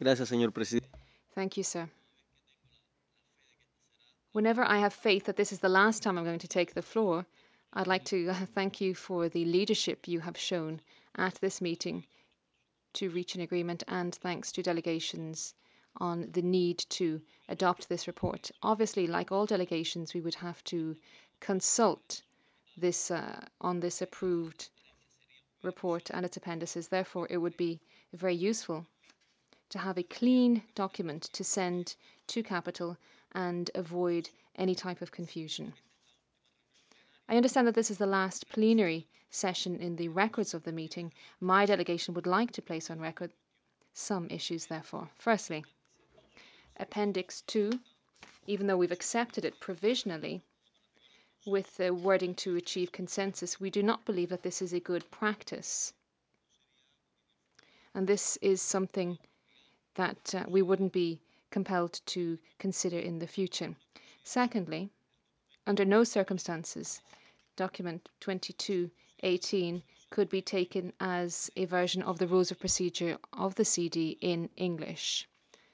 Gracias, señor presidente. Thank you, sir. Whenever I have faith that this is the last time I'm going to take the floor, I'd like to thank you for the leadership you have shown at this meeting to reach an agreement, and thanks to delegations on the need to adopt this report. Obviously, like all delegations, we would have to consult this on this approved report and its appendices. Therefore, it would be very useful to have a clean document to send to Capital and avoid any type of confusion. I understand that this is the last plenary session in the records of the meeting. My delegation would like to place on record some issues, therefore. Firstly, Appendix 2, even though we've accepted it provisionally with the wording to achieve consensus, we do not believe that this is a good practice. And this is something that we wouldn't be compelled to consider in the future. Secondly, under no circumstances document 2218 could be taken as a version of the rules of procedure of the CD in English.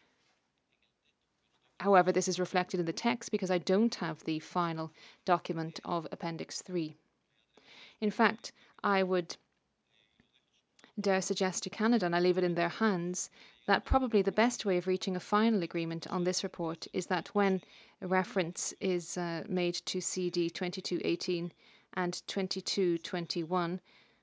However, this is reflected in the text because I don't have the final document of Appendix 3. In fact, I would dare suggest to Canada, and I leave it in their hands, that probably the best way of reaching a final agreement on this report is that when a reference is made to CD 2218 and 2221,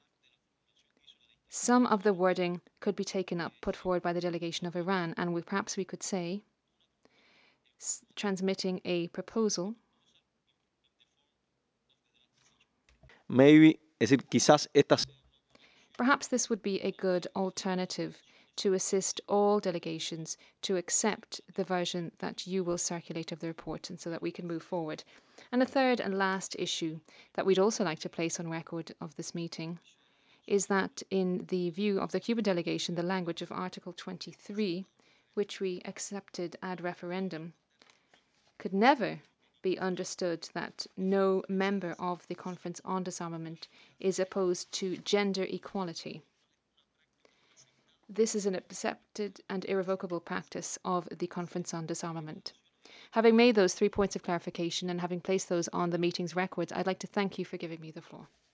some of the wording could be taken up, put forward by the delegation of Iran, and perhaps we could say transmitting a proposal. Maybe, es decir, quizás estas. Perhaps this would be a good alternative to assist all delegations to accept the version that you will circulate of the report, and so that we can move forward. And a third and last issue that we'd also like to place on record of this meeting is that in the view of the Cuban delegation, the language of Article 23, which we accepted ad referendum, could never be understood that no member of the Conference on Disarmament is opposed to gender equality. This is an accepted and irrevocable practice of the Conference on Disarmament. Having made those 3 points of clarification and having placed those on the meeting's records, I'd like to thank you for giving me the floor.